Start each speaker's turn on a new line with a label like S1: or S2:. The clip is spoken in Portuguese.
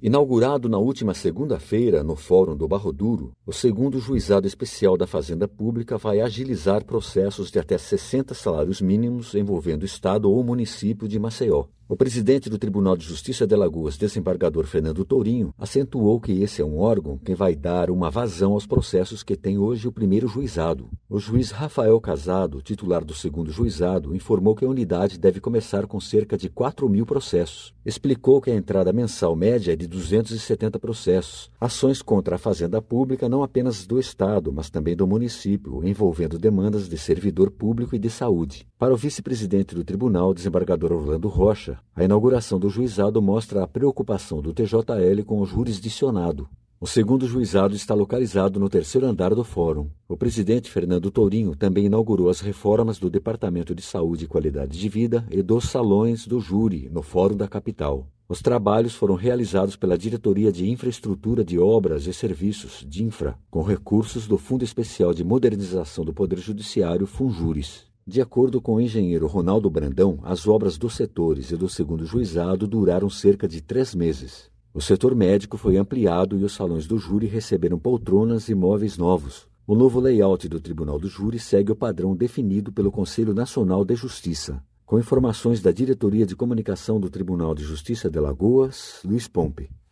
S1: Inaugurado na última segunda-feira no Fórum do Barro Duro, o segundo Juizado Especial da Fazenda Pública vai agilizar processos de até 60 salários mínimos envolvendo Estado ou município de Maceió. O presidente do Tribunal de Justiça de Alagoas, desembargador Fernando Tourinho, acentuou que esse é um órgão que vai dar uma vazão aos processos que tem hoje o primeiro juizado. O juiz Rafael Casado, titular do segundo juizado, informou que a unidade deve começar com cerca de 4.000 processos. Explicou que a entrada mensal média é de 270 processos, ações contra a fazenda pública não apenas do Estado, mas também do município, envolvendo demandas de servidor público e de saúde. Para o vice-presidente do tribunal, desembargador Orlando Rocha, a inauguração do juizado mostra a preocupação do TJL com o jurisdicionado. O segundo juizado está localizado no terceiro andar do Fórum. O presidente Fernando Tourinho também inaugurou as reformas do Departamento de Saúde e Qualidade de Vida e dos salões do júri no Fórum da capital. Os trabalhos foram realizados pela Diretoria de Infraestrutura de Obras e Serviços, DINFRA, com recursos do Fundo Especial de Modernização do Poder Judiciário, FUNJURIS. De acordo com o engenheiro Ronaldo Brandão, as obras dos setores e do segundo juizado duraram cerca de 3 meses. O setor médico foi ampliado e os salões do júri receberam poltronas e móveis novos. O novo layout do Tribunal do Júri segue o padrão definido pelo Conselho Nacional de Justiça. Com informações da Diretoria de Comunicação do Tribunal de Justiça de Alagoas, Luiz Pompe.